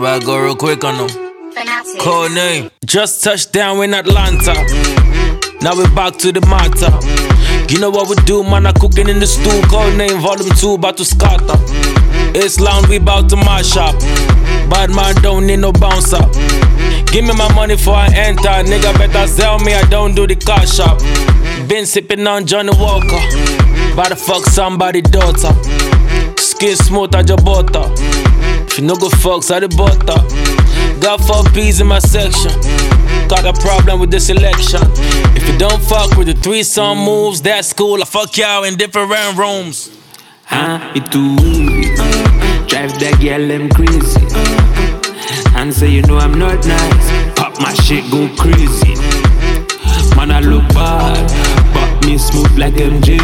but I go real quick on them. Code name. Just touched down in Atlanta. Now we back to the matter. You know what we do, man, I cooking in the stew. Code name, volume 2, about to scatter. It's lounge, we bout to mash up. Bad man don't need no bouncer. Give me my money before I enter. Nigga better sell me, I don't do the car shop. Been sipping on Johnny Walker. About to fuck somebody daughter. Skin smooth at your butter. If you no go fucks at the butter. Got 4 P's in my section. Got a problem with the selection. If you don't fuck with the 3-song moves, that's cool. I fuck y'all in different rooms. It too easy. Drive that girl them crazy. And say you know I'm not nice. Pop my shit go crazy. Man I look bad, but me smooth like MJ.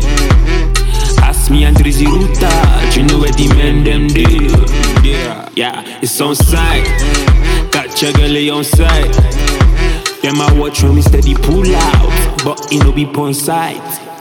Ask me and Drizzy Ruta, you know where the men them do. Yeah, it's on site. Got your girl on site. Them I watch when me steady pull out, but it no be on site.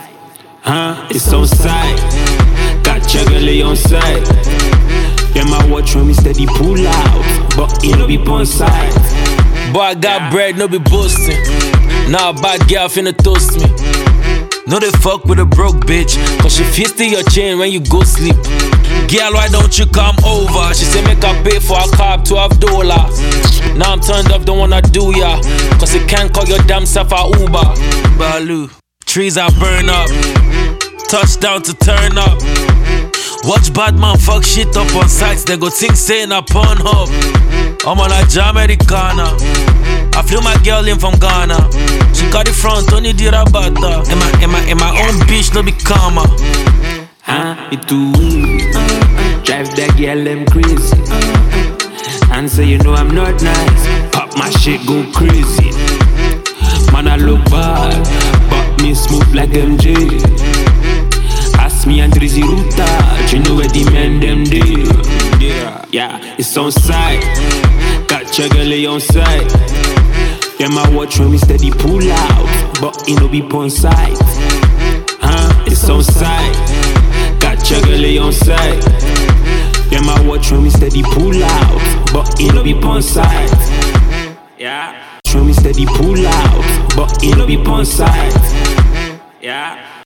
It's on site. Got your girl on site. Them I watch when me steady pull out, but it no be on site. Boy, I got bread, no be boasting. Now a bad girl finna toast me. No they fuck with a broke bitch, cause she fisted your chain when you go sleep. Girl, why don't you come over? She say make her pay for a cab $12. Now I'm turned up, don't wanna do ya, cause you can't call your damn self a Uber. Balu, trees are burn up, touchdown to turn up. Watch bad man fuck shit up on sites, they go think saying a Pornhub. I'm on a Jamaicana. I flew my girl in from Ghana. She got the front, only the rabata. And my own bitch no be karma. It too easy. Drive that girl them crazy. And say you know I'm not nice. Pop my shit go crazy. Man I look bad, but me smooth like MJ. Ask me and Drizzy Ruta, you know where the men them do. Yeah, it's on site. Got your girl on site. Them I watch when me steady pull out, but it no be on site. It's on site. Got your girl on site. Them I watch when me steady pull out, but it no be on site. Yeah, when me steady pull out, but it no be on site. Yeah.